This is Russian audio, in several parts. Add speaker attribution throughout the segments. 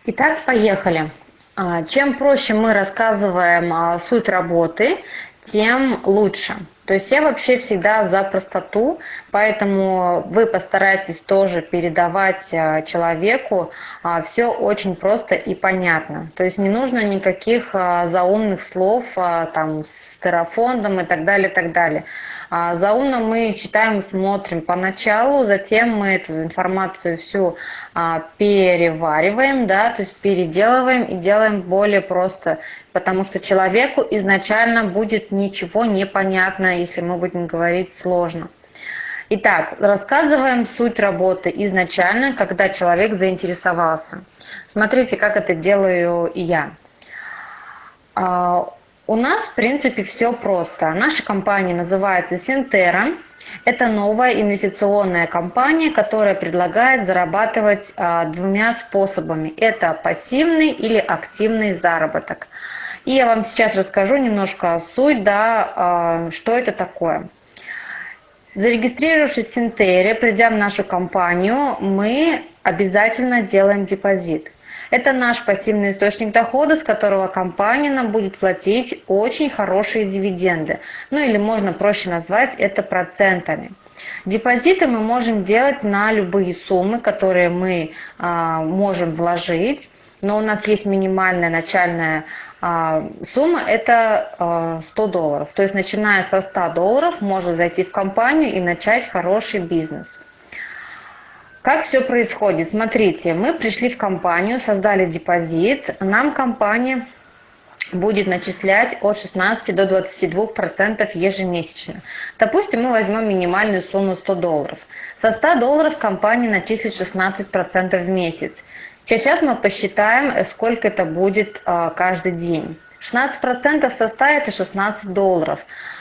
Speaker 1: Итак, поехали. Чем проще мы рассказываем суть работы, тем лучше. То есть я вообще всегда за простоту, поэтому вы постарайтесь тоже передавать человеку все очень просто и понятно. То есть не нужно никаких заумных слов там с терафондом и так далее, и так далее. Заумно мы читаем и смотрим поначалу, затем мы эту информацию всю перевариваем, да, то есть переделываем и делаем более просто, потому что человеку изначально будет ничего не понятно, если мы будем говорить сложно. Итак, рассказываем суть работы изначально, когда человек заинтересовался. Смотрите, как это делаю и я. У нас, в принципе, все просто. Наша компания называется Синтера. Это новая инвестиционная компания, которая предлагает зарабатывать двумя способами. Это пассивный или активный заработок. И я вам сейчас расскажу немножко суть, да, что это такое. Зарегистрировавшись в Синтере, придя в нашу компанию, мы обязательно делаем депозит. Это наш пассивный источник дохода, с которого компания нам будет платить очень хорошие дивиденды. Ну или можно проще назвать это процентами. Депозиты мы можем делать на любые суммы, которые мы можем вложить. Но у нас есть минимальная начальная сумма, это $100. То есть начиная со $100 можно зайти в компанию и начать хороший бизнес. Как все происходит? Смотрите, мы пришли в компанию, создали депозит, нам компания будет начислять от 16 до 22% ежемесячно. Допустим, мы возьмем минимальную сумму $100. Со $100 компания начислит 16% в месяц. Сейчас мы посчитаем, сколько это будет каждый день. 16% со 100 это $16.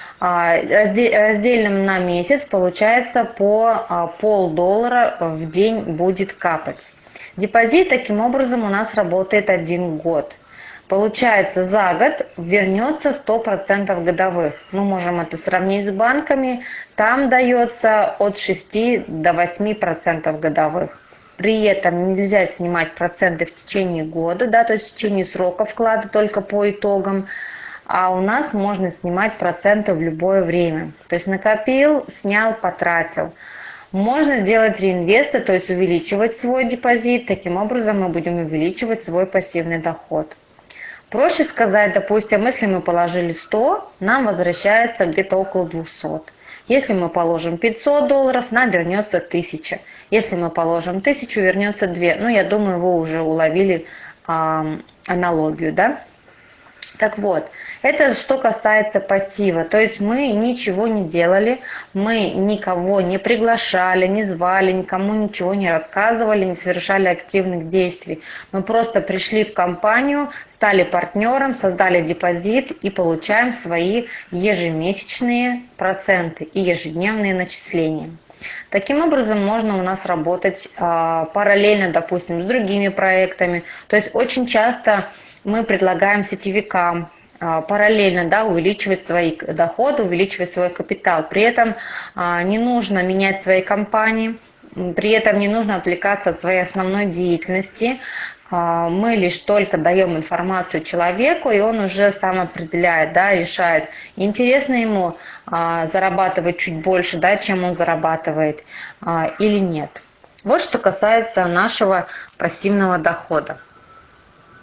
Speaker 1: Разделим на месяц, получается по $0,50 в день будет капать. Депозит таким образом у нас работает 1 год. Получается, за год вернется 100% годовых. Мы можем это сравнить с банками. Там дается от 6 до 8% годовых. При этом нельзя снимать проценты в течение года, да, то есть в течение срока вклада только по итогам. А у нас можно снимать проценты в любое время. То есть накопил, снял, потратил. Можно делать реинвесты, то есть увеличивать свой депозит. Таким образом мы будем увеличивать свой пассивный доход. Проще сказать, допустим, если мы положили 100, нам возвращается где-то около 200. Если мы положим $500, нам вернется 1000. Если мы положим 1000, вернется 2. Ну, я думаю, вы уже уловили аналогию, да? Так вот, это что касается пассива, то есть мы ничего не делали, мы никого не приглашали, не звали, никому ничего не рассказывали, не совершали активных действий. Мы просто пришли в компанию, стали партнером, создали депозит и получаем свои ежемесячные проценты и ежедневные начисления. Таким образом можно у нас работать параллельно, допустим, с другими проектами. То есть очень часто мы предлагаем сетевикам параллельно, да, увеличивать свои доходы, увеличивать свой капитал. При этом не нужно менять свои компании, при этом не нужно отвлекаться от своей основной деятельности. Мы лишь только даем информацию человеку, и он уже сам определяет, да, решает, интересно ему зарабатывать чуть больше, да, чем он зарабатывает, или нет. Вот что касается нашего пассивного дохода.